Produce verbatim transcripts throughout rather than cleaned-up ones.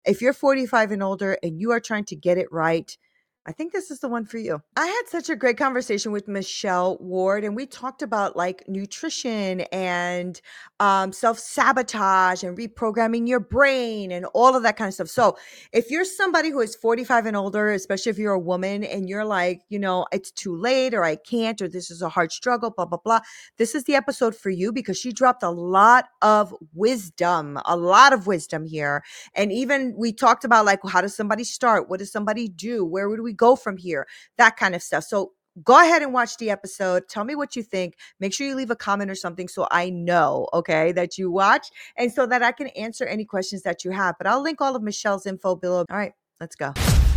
If you're forty-five and older and you are trying to get it right, I think this is the one for you. I had such a great conversation with Michelle Ward, and we talked about like nutrition and um, self sabotage and reprogramming your brain and all of that kind of stuff. So, if you're somebody who is forty-five and older, especially if you're a woman and you're like, you know, it's too late or I can't or this is a hard struggle, blah, blah, blah, this is the episode for you because she dropped a lot of wisdom, a lot of wisdom here. And even we talked about like, how does somebody start? What does somebody do? Where would we go from here? That kind of stuff. So go ahead and watch the episode. Tell me what you think. Make sure you leave a comment or something so I know, okay, that you watch and so that I can answer any questions that you have. But I'll link all of Michelle's info below. All right, let's go.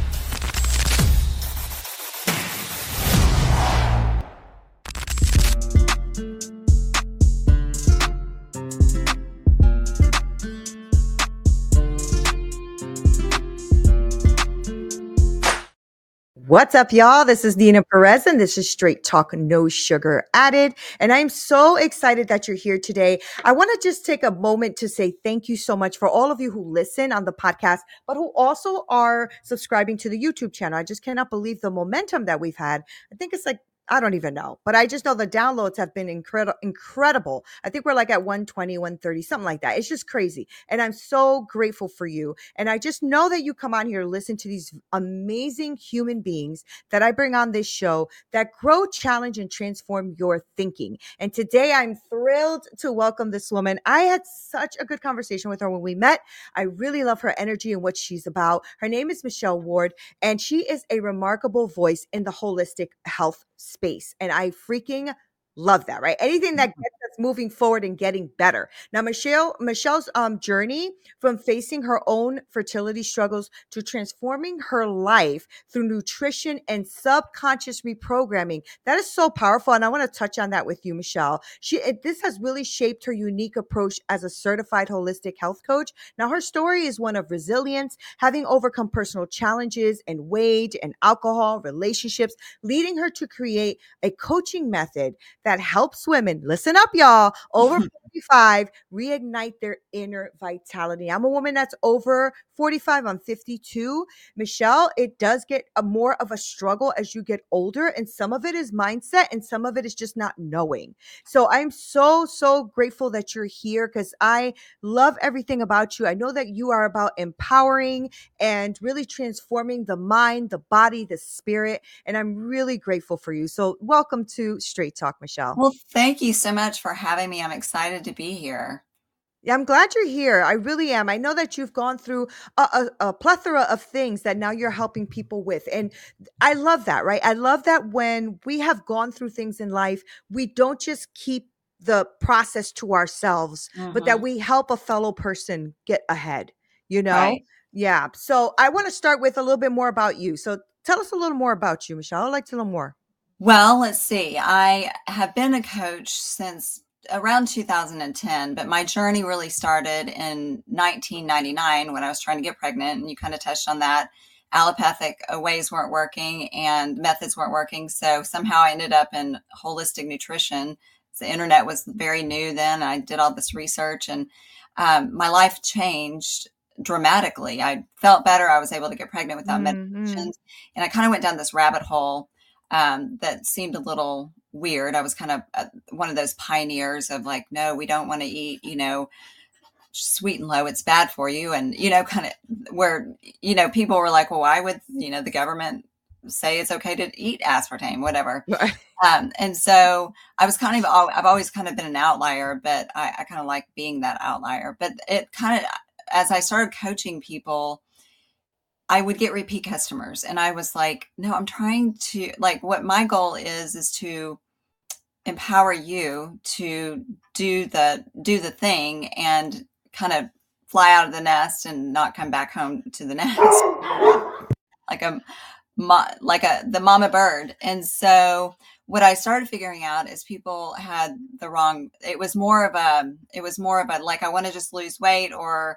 What's up, y'all? This is Nina Perez, and this is Straight Talk, No Sugar Added. And I'm so excited that you're here today. I want to just take a moment to say thank you so much for all of you who listen on the podcast, but who also are subscribing to the YouTube channel. I just cannot believe the momentum that we've had. I think it's like, I don't even know, but I just know the downloads have been incredible. Incredible. I think we're like at one twenty, one thirty, something like that. It's just crazy. And I'm so grateful for you. And I just know that you come on here to listen to these amazing human beings that I bring on this show that grow, challenge, and transform your thinking. And today I'm thrilled to welcome this woman. I had such a good conversation with her when we met. I really love her energy and what she's about. Her name is Michelle Ward, and she is a remarkable voice in the holistic health space. And I freaking love that, right? Anything that gets us moving forward and getting better. Now, Michelle, Michelle's um, journey from facing her own fertility struggles to transforming her life through nutrition and subconscious reprogramming. That is so powerful. And I want to touch on that with you, Michelle. She, it, this has really shaped her unique approach as a certified holistic health coach. Now, her story is one of resilience, having overcome personal challenges and weight and alcohol, relationships, leading her to create a coaching method that helps women, listen up, y'all, over forty-five, reignite their inner vitality. I'm a woman that's over forty-five. I'm fifty-two. Michelle, it does get a more of a struggle as you get older. And some of it is mindset and some of it is just not knowing. So I'm so, so grateful that you're here because I love everything about you. I know that you are about empowering and really transforming the mind, the body, the spirit. And I'm really grateful for you. So welcome to Straight Talk, Michelle. Well, thank you so much for having me. I'm excited to be here. Yeah, I'm glad you're here. I really am. I know that you've gone through a, a, a plethora of things that now you're helping people with. And I love that, right? I love that when we have gone through things in life, we don't just keep the process to ourselves, but that Mm-hmm. we help a fellow person get ahead, you know? Right. Yeah. So I want to start with a little bit more about you. So tell us a little more about you, Michelle. I'd like to know more. Well, let's see. I have been a coach since around two thousand ten, but my journey really started in nineteen ninety-nine when I was trying to get pregnant. And you kind of touched on that. Allopathic uh, ways weren't working and methods weren't working. So somehow I ended up in holistic nutrition. The internet was very new then. I did all this research and um, my life changed dramatically. I felt better. I was able to get pregnant without Mm-hmm. medications. And I kind of went down this rabbit hole um, that seemed a little weird. I was kind of uh, one of those pioneers of like, no, we don't want to eat, you know, sweet and low. It's bad for you. And, you know, kind of where, you know, people were like, well, why would, you know, the government say it's okay to eat aspartame, whatever. Right. Um, and so I was kind of, I've always kind of been an outlier, but I, I kind of like being that outlier. But it kind of, as I started coaching people, I would get repeat customers and I was like, no, I'm trying to like what my goal is, is to empower you to do the, do the thing and kind of fly out of the nest and not come back home to the nest like a, like a, the mama bird. And so what I started figuring out is people had the wrong, it was more of a, it was more of a, like, I want to just lose weight or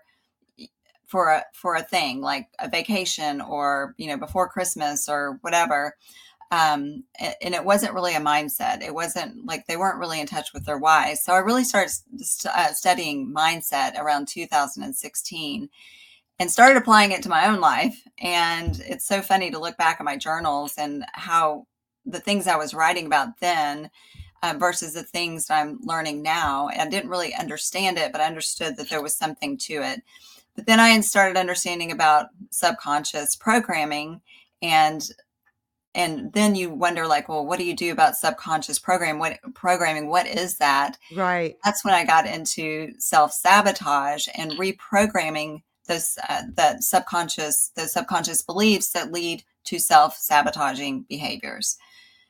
for a, for a thing like a vacation or, you know, before Christmas or whatever. Um, and it wasn't really a mindset. It wasn't like they weren't really in touch with their why. So I really started st- uh, studying mindset around two thousand sixteen. and started applying it to my own life. And it's so funny to look back at my journals and how the things I was writing about then um, versus the things that I'm learning now. And I didn't really understand it, but I understood that there was something to it. But then I started understanding about subconscious programming, and and then you wonder, like, well, what do you do about subconscious program? What programming? What is that? Right. That's when I got into self sabotage and reprogramming those uh, that subconscious those subconscious beliefs that lead to self sabotaging behaviors.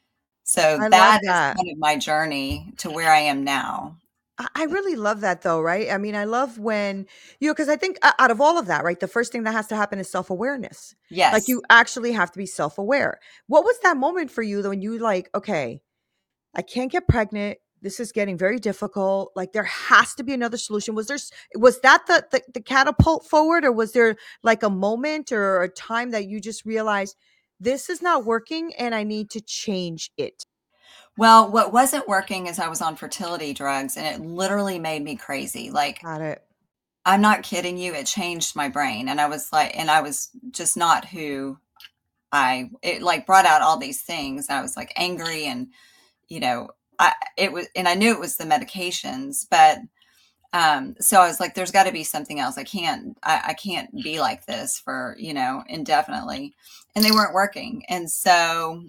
So I that love is that. kind of my journey to where I am now. I I really love that though, right? I mean, I love when, you know, because I think o- out of all of that, right, the first thing that has to happen is self awareness. Like Yes. you actually have to be self aware. What was that moment for you though, when you like, okay, I can't get pregnant. This is getting very difficult. Like there has to be another solution. Was there, s- was that the, the, the catapult forward, or was there like a moment or a time that you just realized this is not working and I need to change it? Well, what wasn't working is I was on fertility drugs, and it literally made me crazy. Like, Got it. I'm not kidding you, it changed my brain, and I was like and I was just not who I it, like, brought out all these things. I was, like, angry and, you know, I it was and I knew it was the medications, but, um, so I was like, "There's gotta be something else. I can't I I can't be like this for, you know, indefinitely," and they weren't working, and so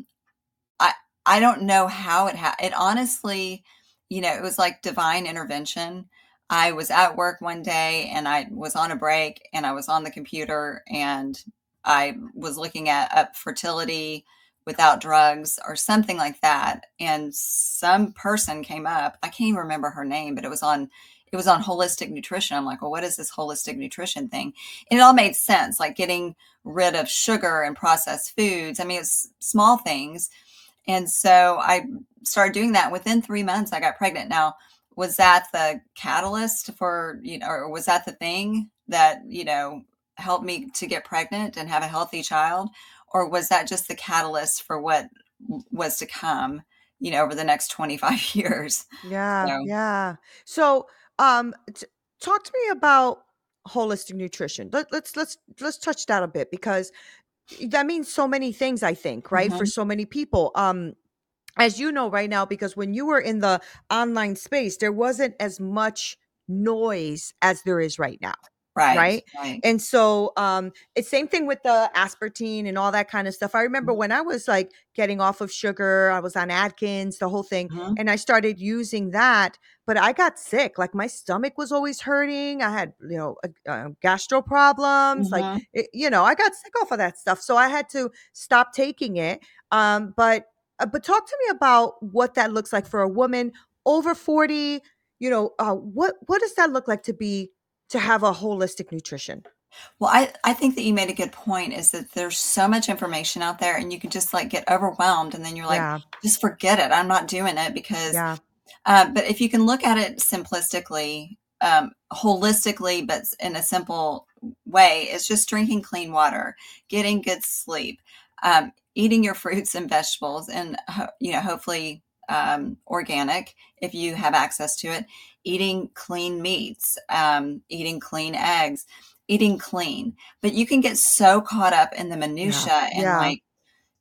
I I don't know how it ha it honestly, you know, it was like divine intervention. I was at work one day and I was on a break and I was on the computer and I was looking at up fertility without drugs or something like that. And some person came up. I can't even remember her name, but it was on it was on holistic nutrition. I'm like, well, what is this holistic nutrition thing? And it all made sense, like getting rid of sugar and processed foods. I mean, it's small things, and so I started doing that. Within three months, I got pregnant. Now, was that the catalyst for, you know, or was that the thing that, you know, helped me to get pregnant and have a healthy child? Or was that just the catalyst for what was to come, you know, over the next twenty-five years? Yeah, So, yeah. So, um, t- talk to me about holistic nutrition. Let, let's let's let's touch that a bit because that means so many things. I think, right, for mhm, so many people. Um, as you know right now, because when you were in the online space, there wasn't as much noise as there is right now. right, Right. right. And so, um, it's same thing with the aspartame and all that kind of stuff. I remember Mhm, when I was like getting off of sugar, I was on Atkins, the whole thing, mhm, and I started using that, but I got sick. Like my stomach was always hurting. I had, you know, uh, uh, gastro problems. Like, mhm. it, you know, I got sick off of that stuff. So I had to stop taking it. Um, but uh, but talk to me about what that looks like for a woman over forty. You know, uh, what what does that look like to be to have a holistic nutrition? Well, I, I think that you made a good point, is that there's so much information out there and you can just like get overwhelmed and then you're like, Yeah, just forget it. I'm not doing it because, yeah, uh, but if you can look at it simplistically, um, holistically, but in a simple way, it's just drinking clean water, getting good sleep, um, eating your fruits and vegetables, and ho- you know, hopefully um, organic if you have access to it. Eating clean meats, um, eating clean eggs, eating clean. But you can get so caught up in the yeah, minutia and yeah, like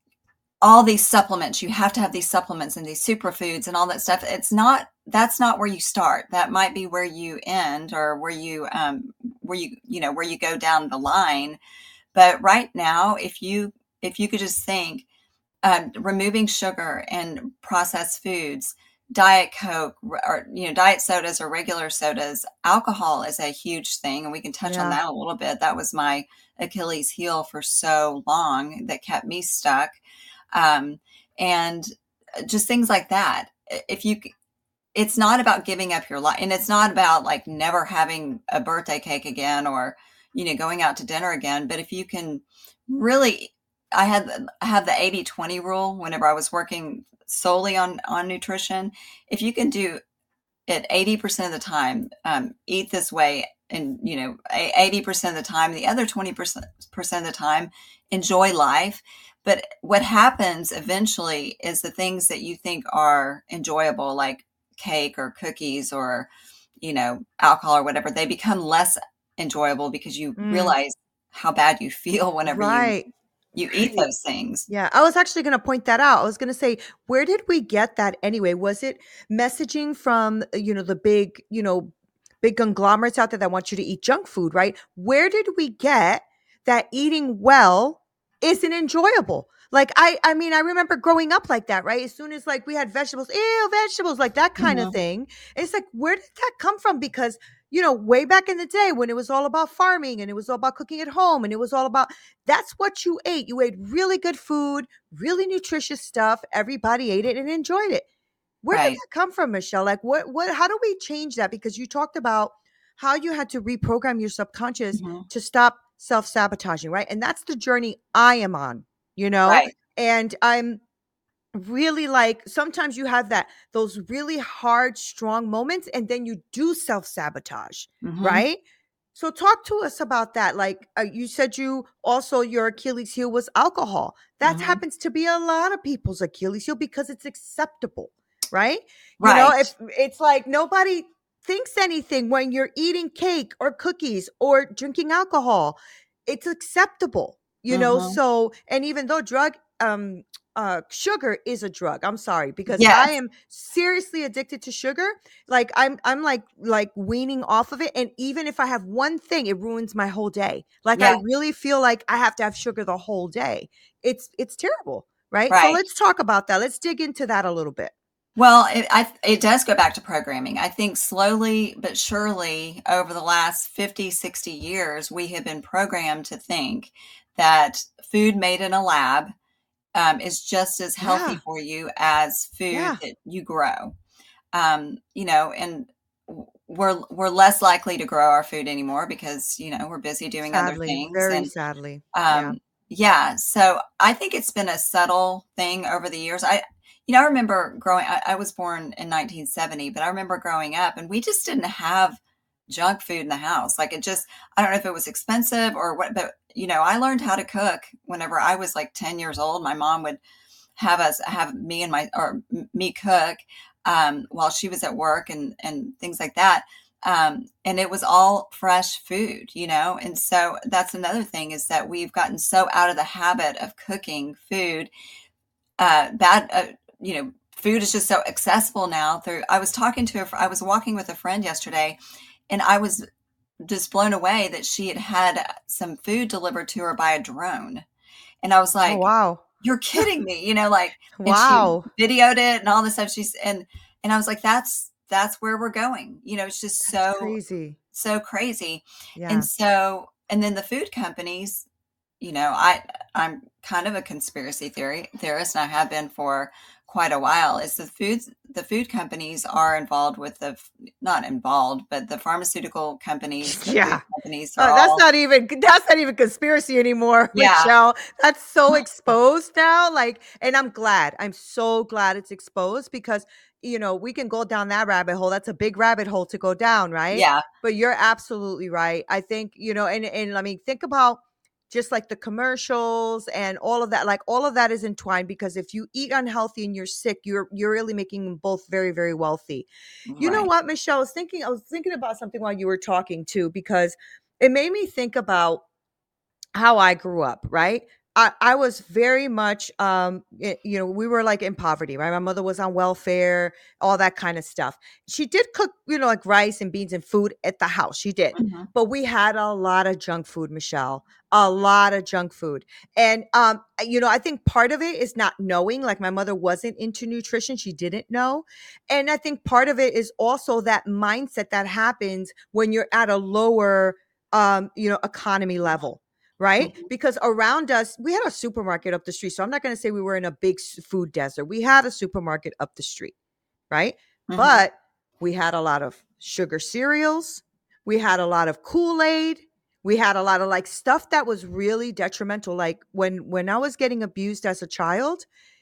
all these supplements. You have to have these supplements and these superfoods and all that stuff. It's not that's not where you start. That might be where you end, or where you um where you you know where you go down the line. But right now, if you if you could just think, um, removing sugar and processed foods, diet coke, or you know diet sodas or regular sodas, alcohol is a huge thing, and we can touch on yeah, that a little bit. That was my Achilles heel for so long, that kept me stuck, um, and uh, just things like that. If you It's not about giving up your life, and it's not about like never having a birthday cake again, or you know going out to dinner again. But if you can really, I had I have the eighty twenty rule whenever I was working solely on on nutrition. If you can do it eighty percent of the time, um, eat this way, and you know eighty percent of the time, the other twenty percent percent of the time, enjoy life. But what happens eventually is the things that you think are enjoyable, like cake or cookies or you know alcohol or whatever, they become less enjoyable because you mm, realize how bad you feel whenever you Right. you eat Right. those things. Yeah, I was actually gonna point that out. I was gonna say, where did we get that anyway? Was it messaging from, uh, you know, the big, you know, big conglomerates out there that want you to eat junk food, right? Where did we get that eating well isn't enjoyable? Like I I mean, I remember growing up like that, right? As soon as like we had vegetables, ew, vegetables, like that kind of Mhm. thing. It's like, where did that come from? Because you know, way back in the day when it was all about farming and it was all about cooking at home and it was all about that's what you ate. You ate really good food, really nutritious stuff. Everybody ate it and enjoyed it. Where did Right. that come from, Michelle? Like what what how do we change that? Because you talked about how you had to reprogram your subconscious Mhm. to stop self-sabotaging, right? And that's the journey I am on, you know? Right. And I'm really like sometimes you have that those really hard strong moments and then you do self-sabotage, Mhm. right? So talk to us about that. Like uh, you said you also your Achilles heel was alcohol. That Mhm. happens to be a lot of people's Achilles heel because it's acceptable, right? You know, Right. if it's like nobody thinks anything when you're eating cake or cookies or drinking alcohol, it's acceptable, you know. Mhm. So and even though drug um uh sugar is a drug, I'm sorry, because I Yes. am seriously addicted to sugar. Like i'm i'm like like weaning off of it, and even if I have one thing it ruins my whole day. Like I Yeah. really feel like I have to have sugar the whole day. It's it's terrible, right? So Right. let's talk about that. Let's dig into that a little bit. Well, it I it does go back to programming. I think slowly but surely over the last fifty, sixty years, we have been programmed to think that food made in a lab, um, is just as healthy Yeah, for you as food yeah, that you grow. Um, you know, and w we're we're less likely to grow our food anymore because, you know, we're busy doing other sadly, things, very and, sadly. Yeah. um, yeah, so I think it's been a subtle thing over the years. I you know, I remember growing I, I was born in nineteen seventy, but I remember growing up and we just didn't have junk food in the house. Like it just I don't know if it was expensive or what, but you know, I learned how to cook whenever I was like ten years old. My mom would have us have me and my or me cook um, while she was at work and and things like that. Um, and it was all fresh food, you know. And so that's another thing is that we've gotten so out of the habit of cooking food. Uh, bad, uh, you know, food is just so accessible now. Through I was talking to a, I was walking with a friend yesterday, and I was just blown away that she had had some food delivered to her by a drone. And I was Oh, like, wow. "You're kidding me," you know, like and she Wow. videoed it and all this stuff. She's and and I was like, "That's that's where we're going." You know, it's just That's so crazy. so crazy. And Yeah. so and then the food companies, you know, I I'm kind of a conspiracy theory theorist, and I have been for quite a while. Is the foods the food companies are involved with the f not involved, but the pharmaceutical companies, the food Yeah. companies are Uh, that's all not even that's not even conspiracy anymore, yeah. Michelle. That's so exposed now. Like, and I'm glad. I'm so glad it's exposed because you know we can go down that rabbit hole. That's a big rabbit hole to go down, right? Yeah. But you're absolutely right. I think you know, and and I mean, think about just like the commercials and all of that. Like all of that is entwined because if you eat unhealthy and you're sick, you're you're really making them both very very wealthy. You know Right. what, Michelle? I was thinking. I was thinking about something while you were talking too because it made me think about how I grew up, right? I, I was very much, um, y- you know, we were like in poverty, right? My mother was on welfare, all that kind of stuff. She did cook, you know, like rice and beans and food at the house. She did. Mhm. But we had a lot of junk food, Michelle, a lot of junk food. And, um, you know, I think part of it is not knowing, like my mother wasn't into nutrition. She didn't know. And I think part of it is also that mindset that happens when you're at a lower, um, you know, economy level, right? Mhm. Because around us, we had a supermarket up the street. So I'm not going to say we were in a big s- food desert. We had a supermarket up the street, right? Mhm. But we had a lot of sugar cereals. We had a lot of Kool-Aid. We had a lot of like stuff that was really detrimental. Like when when I was getting abused as a child,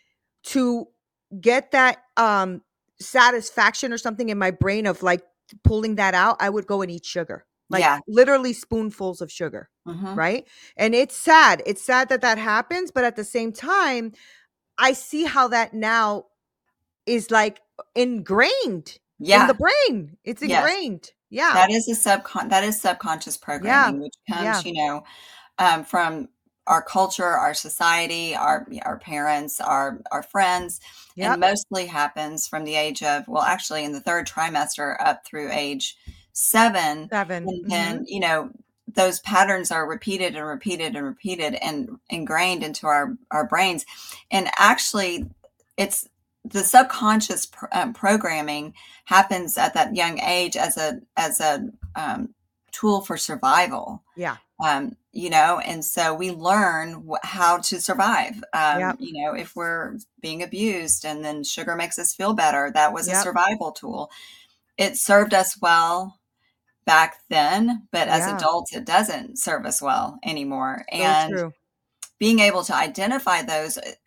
to get that um satisfaction or something in my brain of like pulling that out, I would go and eat sugar. Like Yeah. literally spoonfuls of sugar, Mhm. right? And it's sad. It's sad that that happens, but at the same time, I see how that now is like ingrained in the Yeah. brain. It's Yes. ingrained. Yeah. That is a subcon that is subconscious Yeah. programming, which Yeah. comes, you know, um, from our culture, our society, our our parents, our our friends, and Yep. mostly happens from the age of, well, actually in the third trimester up through age seven. seven. And then, Mhm. you know, those patterns are repeated and repeated and repeated and ingrained into our our brains. And actually, it's the subconscious pr- um, programming happens at that young age as a as a um, tool for survival. Yeah. Um, you know, and so we learn wh- how to survive. Um, Yep. you know, if we're being abused and then sugar makes us feel better, that was a Yep. survival tool. It served us well back then, but as Yeah. adults, it doesn't serve us well anymore. So And true. being able to identify those uh,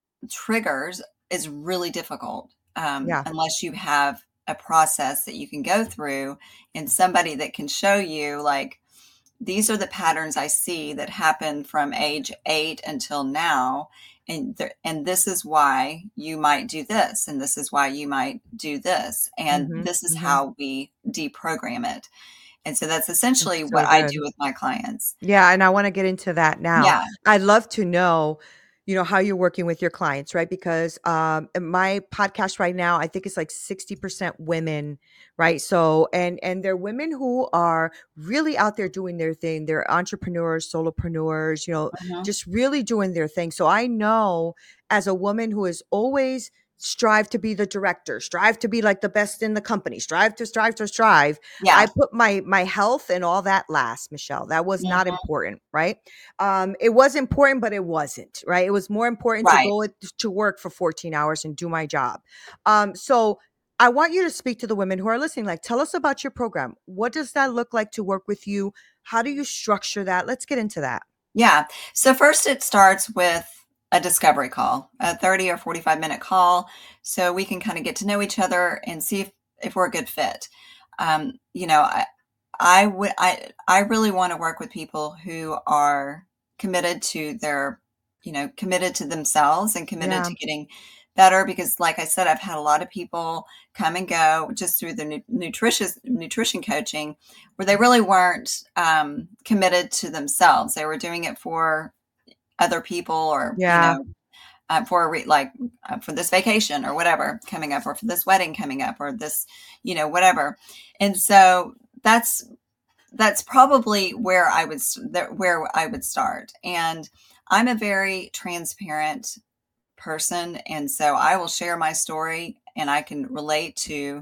triggers is really difficult, um, Yeah. unless you have a process that you can go through and somebody that can show you, like, these are the patterns I see that happen from age eight until now. And, th- and this is why you might do this. And this is why you might do this. And Mhm. this is Mhm. how we deprogram it. And so that's essentially That's what so I do good. with my clients. Yeah, and I wanna get into that now. Yeah. I'd love to know, you know, how you're working with your clients, right? Because, um, in my podcast right now, I think it's like sixty percent women, right? So and and they're women who are really out there doing their thing. They're entrepreneurs, solopreneurs, you know, Mhm. just really doing their thing. So I know as a woman who has always strive to be the director, strive to be like the best in the company, strive to strive to strive. I Yeah. put my my health and all that last, Michelle. That was not Mhm. important, right? Um, it was important, but it wasn't, right? It was more important to Right. go it- to work for fourteen hours and do my job. Um, so I want you to speak to the women who are listening. Like, tell us about your program. What does that look like to work with you? How do you structure that? Let's get into that. Yeah. So first it starts with a discovery call, a thirty or forty-five minute call. So we can kind of get to know each other and see if, if we're a good fit. Um, you know, I, I would, I, I really want to work with people who are committed to their, you know, committed to themselves and committed Yeah, to getting better. Because like I said, I've had a lot of people come and go just through the nu- nutritious nutrition coaching where they really weren't um, committed to themselves. They were doing it for other people, or, you yeah. know, uh, for a re- like uh, for this vacation or whatever coming up, or for this wedding coming up, or this, you know, whatever. And so that's that's probably where I would where I would start. And I'm a very transparent person, and so I will share my story, and I can relate to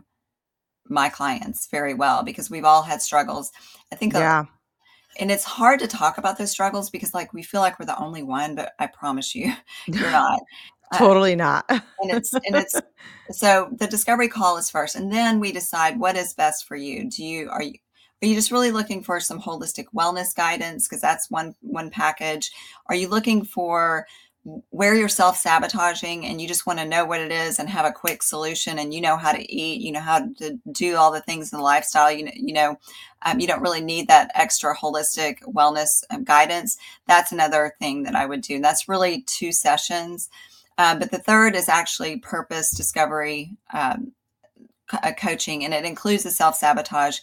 my clients very well because we've all had struggles. I think a, Yeah. and it's hard to talk about those struggles because, like, we feel like we're the only one, but I promise you, you're not. Uh, Totally not. and it's and it's so the discovery call is first, and then we decide what is best for you. Do you are you are you just really looking for some holistic wellness guidance, because that's one one package? Are you looking for where you're self-sabotaging and you just want to know what it is and have a quick solution, and you know how to eat, you know how to do all the things in the lifestyle, you know, you know um, you don't really need that extra holistic wellness um, guidance? That's another thing that I would do. That's really two sessions. Uh, but the third is actually purpose discovery um, co- uh, coaching, and it includes the self sabotage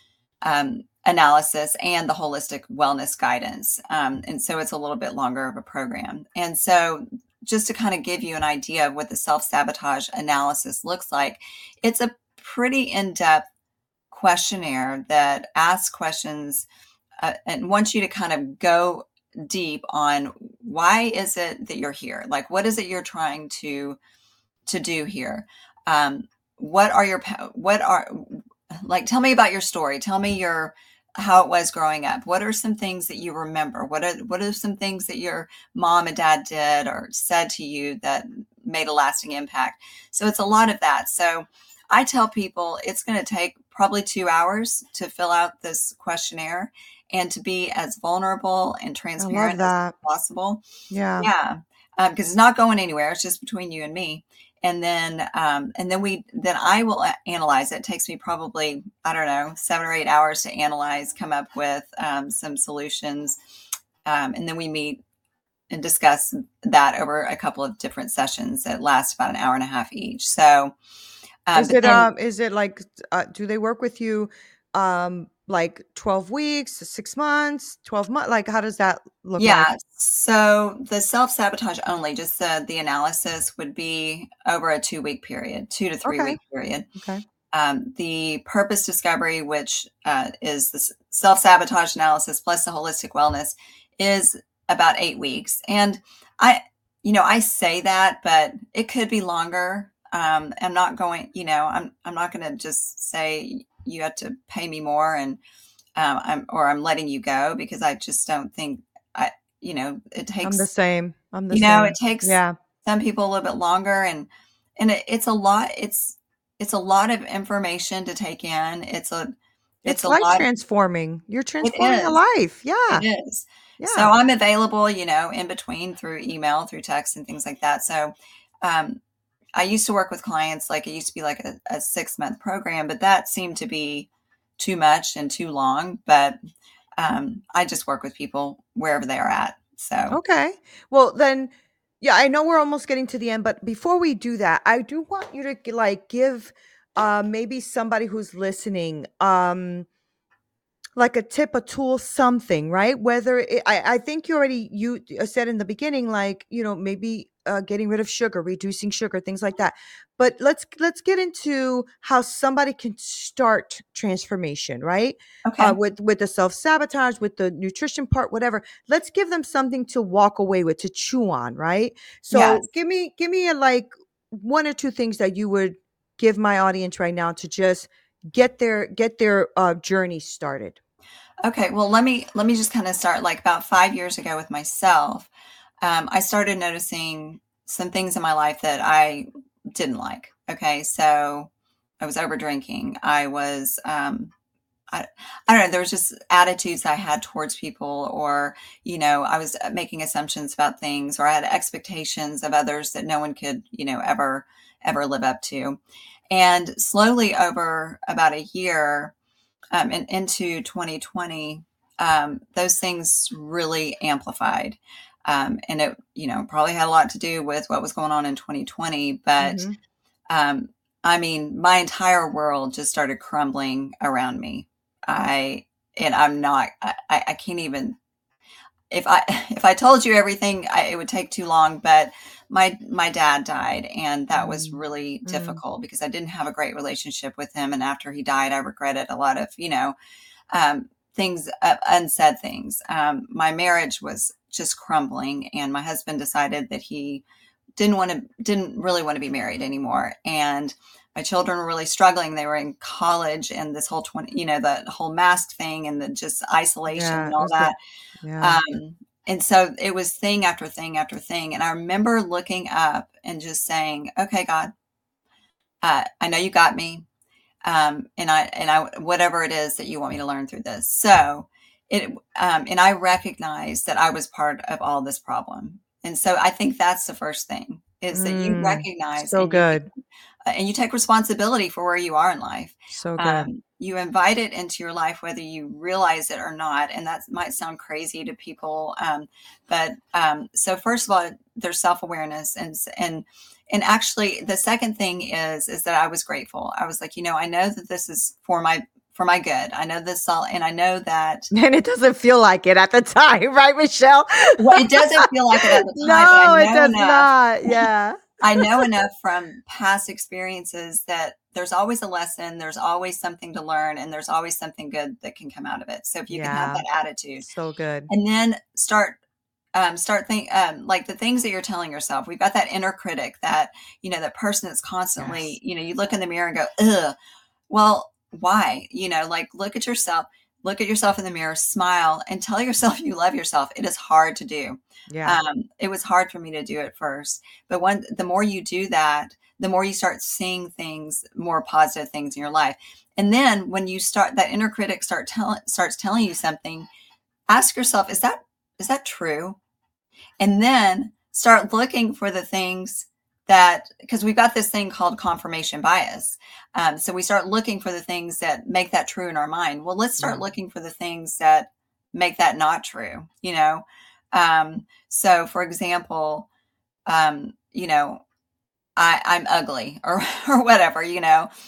um, analysis and the holistic wellness guidance. Um, and so it's a little bit longer of a program. And so, just to kind of give you an idea of what the self sabotage analysis looks like, it's a pretty in depth questionnaire that asks questions uh, and wants you to kind of go deep on why is it that you're here, like what is it you're trying to to do here. um what are your pa- what are like tell me about your story, tell me your how it was growing up, what are some things that you remember, what are what are some things that your mom and dad did or said to you that made a lasting impact. So it's a lot of that. So I tell people it's going to take probably two hours to fill out this questionnaire and to be as vulnerable and I love transparent as that. possible. Yeah. Yeah, because it's not going anywhere. It's just between you and me. And then, um, and then we, then I will a- analyze it. It takes me probably, I don't know, seven or eight hours to analyze, come up with um, some solutions, um, and then we meet and discuss that over a couple of different sessions that last about an hour and a half each. So, um, Is but it, then, um, is it like, uh, do they work with you? um, like twelve weeks, six months, twelve months? Like, how does that look like? Yeah. So the self-sabotage only, just the the analysis would be over a two-week period, two to Okay. three-week period. Okay. Um, the purpose discovery, which uh, is the self-sabotage analysis plus the holistic wellness, is about eight weeks. And I, you know, I say that, but it could be longer. Um, I'm not going, you know, I'm I'm not going to just say you have to pay me more and um, I'm or I'm letting you go because I just don't think I, you know, it I'm the takes, same. I'm the you know, it same. takes Yeah. some people a little bit longer and and it, it's a lot. It's it's a lot of information to take in. It's a it's It's a life lot. transforming. You're It transforming a is. life. It Yeah. is. Yeah. So I'm available, you know, in between through email, through text, and things like that. So um, I used to work with clients like it used to be like a, a six month program, but that seemed to be too much and too long. But um, I just work with people wherever they are at. So Okay. Well, then, yeah, I know we're almost getting to the end, but before we do that, I do want you to g- like give uh maybe somebody who's listening um like a tip, a tool, something, right? Whether it, I, I think you already you uh, said in the beginning, like you know maybe uh, getting rid of sugar, reducing sugar, things like that. But let's let's get into how somebody can start transformation, right? Uh, okay, with with the self sabotage, with the nutrition part, whatever. Let's give them something to walk away with, to chew on, right? So yes. give me give me a like one or two things that you would give my audience right now to just get their get their uh, journey started. Okay, well, let me let me just kind of start like about five years ago with myself. Um, I started noticing some things in my life that I didn't like. Okay, so I was over drinking. I was um, I, I don't know. There was just attitudes I had towards people, or you know, I was uh, making assumptions about things, or I had expectations of others that no one could, you know, ever ever live up to. And slowly over about a year, um, and into twenty twenty, um, those things really amplified. Um, and it, you know, probably had a lot to do with what was going on in twenty twenty. But Mhm. um, I mean, my entire world just started crumbling around me. I, and I'm not, I, I I can't even, if I, if I told you everything, I, it would take too long, but my, my dad died and that was Mm. really Mm. difficult because I didn't have a great relationship with him. And after he died, I regretted a lot of, you know, um, things, uh, unsaid things. Um, my marriage was just crumbling, and my husband decided that he didn't want to, didn't really want to be married anymore. And my children were really struggling. They were in college, and this whole twenty, you know, the whole mask thing and the just isolation Yeah, and it all was the that. yeah. Um, and so it was thing after thing after thing. And I remember looking up and just saying, "Okay, God, uh, I know you got me, um, and I and I whatever it is that you want me to learn through this." So it um, and I recognized that I was part of all this problem, and so I think that's the first thing is that you Mm. recognize So and you good. uh, and you take responsibility for where you are in life. So good. Um, you invite it into your life, whether you realize it or not. And that might sound crazy to people. Um, but um, so first of all, there's self-awareness and, and, and actually the second thing is, is that I was grateful. I was like, you know, I know that this is for my, for my good. I know this all, and I know that And it doesn't feel like it at the time, right, Michelle? well, it doesn't feel like it at the time, but I No, it know does enough. not. Yeah. I know enough from past experiences that there's always a lesson, there's always something to learn, and there's always something good that can come out of it. So if you can have Yeah. that attitude So good. and then start um, start think um, like the things that you're telling yourself. We've got that inner critic, that you know, that person that's constantly, Yes. you know, you look in the mirror and go, ugh. Well, why? You know, like look at yourself, look at yourself in the mirror, smile, and tell yourself you love yourself. It is hard to do. Yeah. Um, it was hard for me to do at first, but when the more you do that, the more you start seeing things, more positive things in your life. And then when you start, that inner critic start telling starts telling you something, ask yourself, is that is that true? And then start looking for the things that, because we've got this thing called confirmation bias. Um, so we start looking for the things that make that true in our mind. Well, let's start Yeah. looking for the things that make that not true, you know? Um, so for example, um, you know, I, I'm ugly or, or whatever, you know,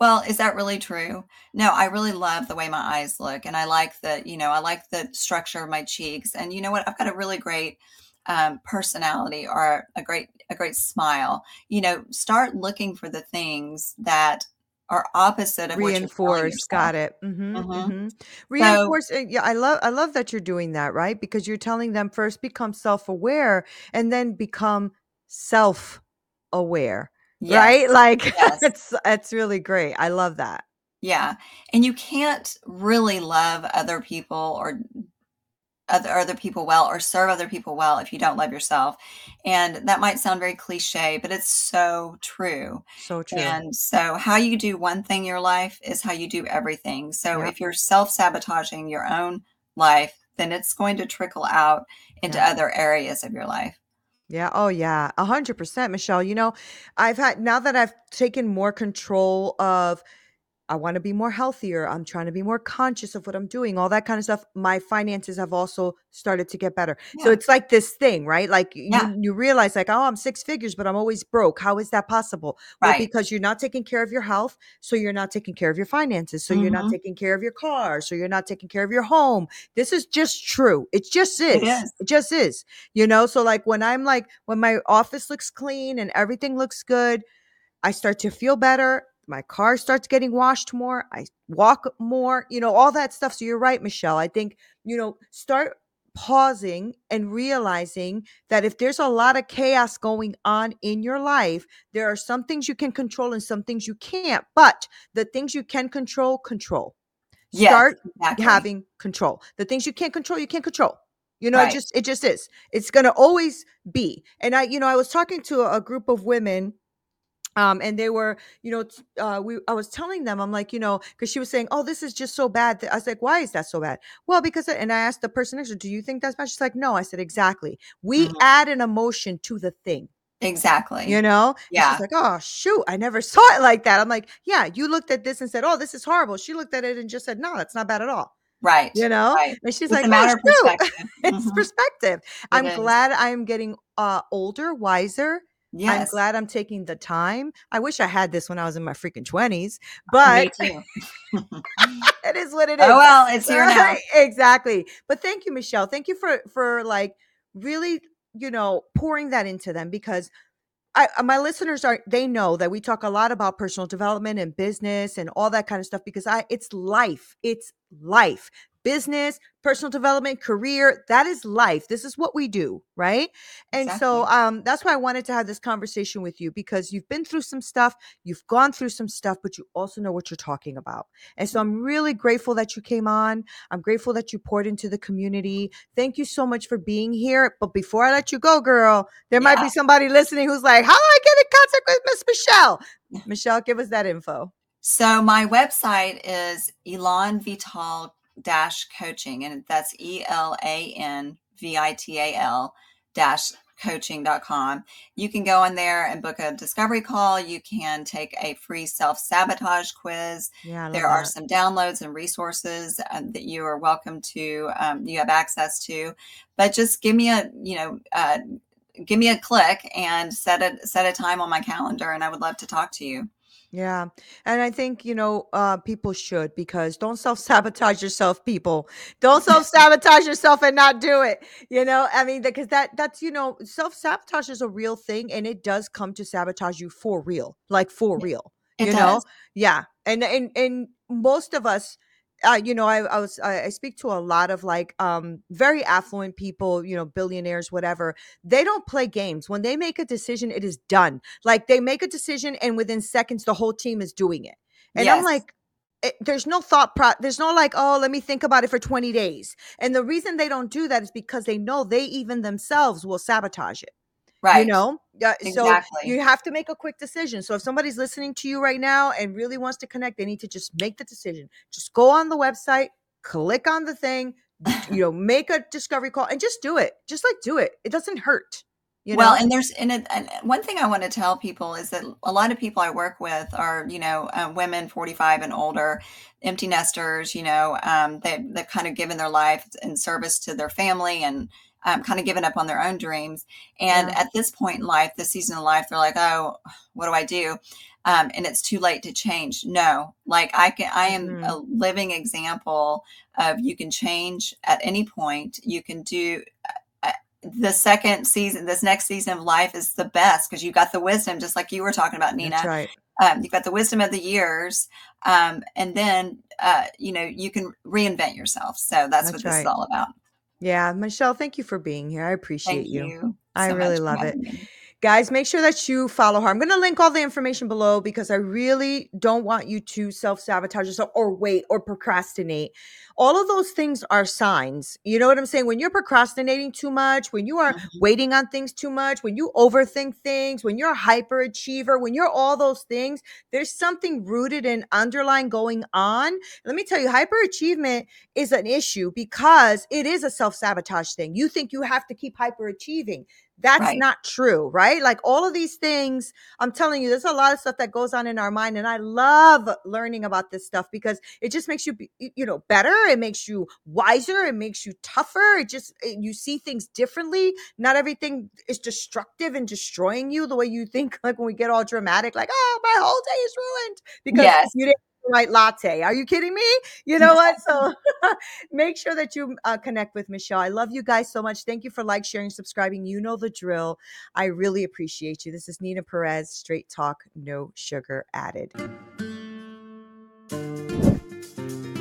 Well, is that really true? No, I really love the way my eyes look, and I like the, you know, I like the structure of my cheeks. And you know what? I've got a really great um, personality or a great a great smile. You know, start looking for the things that are opposite of what you're telling Reinforce, yourself. got it. Mhm, Hmm. mhm. So Reinforce, uh, yeah, I love I love that you're doing that, right? Because you're telling them first become self-aware and then become self-aware, right? yes, Like, yes. it's it's really great. I love that. Yeah. And you can't really love other people or other other people well or serve other people well if you don't love yourself. And that might sound very cliche, but it's so true. So true. And so how you do one thing in your life is how you do everything. So Yep, if you're self-sabotaging your own life, then it's going to trickle out into yep. other areas of your life. Yeah, oh yeah, one hundred percent, Michelle. You know, I've had now that I've taken more control of I want to be more healthier. I'm trying to be more conscious of what I'm doing, all that kind of stuff. My finances have also started to get better. So Yeah. it's like this thing, right? Like Yeah. you you realize like, "Oh, I'm six figures, but I'm always broke. How is that possible?" Well, Right. because you're not taking care of your health, so you're not taking care of your finances, so you're not Mhm. taking care of your car, so you're not taking care of your home. This is just true. It just It is. is. It just is. You know, so like when I'm like when my office looks clean and everything looks good, I start to feel better. My car starts getting washed more. I walk more, you know, all that stuff. So you're right, Michelle. I think, you know, start pausing and realizing that if there's a lot of chaos going on in your life, there are some things you can control and some things you can't. But the things you can control, control. Yes, Start exactly. having control. The things you can't control, you can't control. You know, it Right. just it just is. It's going to always be. And I, you know, I was talking to a group of women um and they were you know t- uh we I was telling them I'm like you know because she was saying oh this is just so bad that I was like why is that so bad well because and I asked the person next to her, do you think that's bad? She's like no. I said exactly, we Mhm. add an emotion to the thing, you Exactly. know. And she's Yeah. like oh shoot, I never saw it like that. I'm like yeah, you looked at this and said oh this is horrible. She looked at it and just said no, that's not bad at all, Right. you know. Right. And she's It's like a oh matter of shoot. perspective. It's Mhm. perspective. It I'm is. glad I'm getting uh older, wiser. I'm Yes. glad I'm taking the time. I wish I had this when I was in my freaking twenties, Oh, but me too. it is what it Oh, is. well, it's here now. Right? Exactly. But thank you, Michelle. Thank you for for like really, you know, pouring that into them because I uh, my listeners are they know that we talk a lot about personal development and business and all that kind of stuff because I it's life. It's life. Business, personal development, career, that is life. This is what we do, right? And so Exactly. um that's why I wanted to have this conversation with you because you've been through some stuff, you've gone through some stuff, but you also know what you're talking about. And so I'm really grateful that you came on. I'm grateful that you poured into the community. Thank you so much for being here. But before I let you go, girl, there might Yeah. be somebody listening who's like, how do I get in contact with Miss Michelle? Michelle, give us that info. So my website is Elan Vital dash coaching, and that's E L A N V I T A L dash coaching dot com. You can go in there and book a discovery call. You can take a free self sabotage quiz. Yeah, I There love are that. some downloads and resources um, that you are welcome to, um, you have access to. But just give me a, you know, uh, give me a click and set a set a time on my calendar, and I would love to talk to you. Yeah. And I think, you know, uh, people should because don't self sabotage yourself, people. Don't self sabotage yourself and not do it. You know, I mean, because that, that's, you know, self sabotage is a real thing and it does come to sabotage you for real, like for real, It you know? does. Yeah. And, and, and most of us, uh, you know, I, I was, I, I speak to a lot of like, um, very affluent people, you know, billionaires, whatever. They don't play games. When they make a decision, it is done. Like they make a decision and within seconds the whole team is doing it. And I'm Yes. like it, there's no thought pro there's no like oh let me think about it for twenty days. And the reason they don't do that is because they know they even themselves will sabotage it. You Right. know? Yeah, so Exactly. you have to make a quick decision. So if somebody's listening to you right now and really wants to connect, they need to just make the decision. Just go on the website, click on the thing, you know, make a discovery call and just do it. Just like do it. It doesn't hurt, you Well, know? and there's and, it, and one thing I want to tell people is that a lot of people I work with are, you know, uh, women forty-five and older, empty nesters. You know, um, they they've kind of given their life in service to their family and um, kind of given up on their own dreams. And Yeah. at this point in life, this season of life, they're like, oh, what do I do? um, and it's too late to change. No, like I can, I am Mhm. a living example of you can change at any point. You can do uh, the second season, this next season of life is the best because you got the wisdom, just like you were talking about, That's Nina. right. Um, you've got the wisdom of the years, um, and then uh, you know you can reinvent yourself. So that's what That's this is right. all about. Yeah, Michelle, thank you for being here. I appreciate Thank you. you I so really much for love it. having me. Guys, make sure that you follow her. I'm going to link all the information below because I really don't want you to self sabotage yourself or wait or procrastinate. All of those things are signs. You know what I'm saying? When you're procrastinating too much, when you are Mhm. waiting on things too much, when you overthink things, when you're a hyperachiever, when you're all those things, there's something rooted and underlying going on. Let me tell you, hyperachievement is an issue because it is a self sabotage thing. You think you have to keep hyperachieving. That's Right. not true, right? Like all of these things, I'm telling you, there's a lot of stuff that goes on in our mind. And I love learning about this stuff because it just makes you, be, you know, better. It makes you wiser. It makes you tougher. It just, it, you see things differently. Not everything is destructive and destroying you the way you think, like when we get all dramatic, like, oh, my whole day is ruined because Yes. you didn't have the right latte. Are you kidding me? You know what? So make sure that you uh, connect with Michelle. I love you guys so much. Thank you for like, sharing, subscribing. You know the drill. I really appreciate you. This is Nina Perez, Straight Talk, no sugar added.